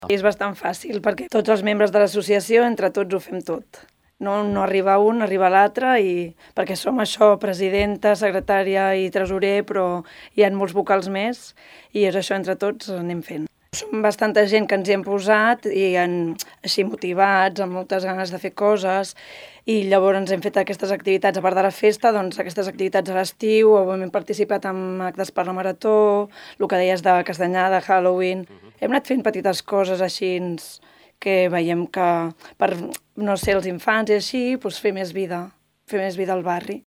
És bastant fàcil, perquè tots els membres de l'associació, entre tots ho fem tot. No arriba un, arriba l'altre, perquè som això, presidenta, secretària i tresorer, però hi ha molts vocals més, i és això, entre tots anem fent. Som bastanta gent que ens hi hem posat i així motivats, amb moltes ganes de fer coses, i llavors hem fet aquestes activitats, a part de la festa, doncs aquestes activitats a l'estiu, hem participat en actes per la marató, el que deies de castanyada, Halloween. Hem anat fent petites coses així que veiem que per, no sé, els infants i així, doncs fer més vida al barri.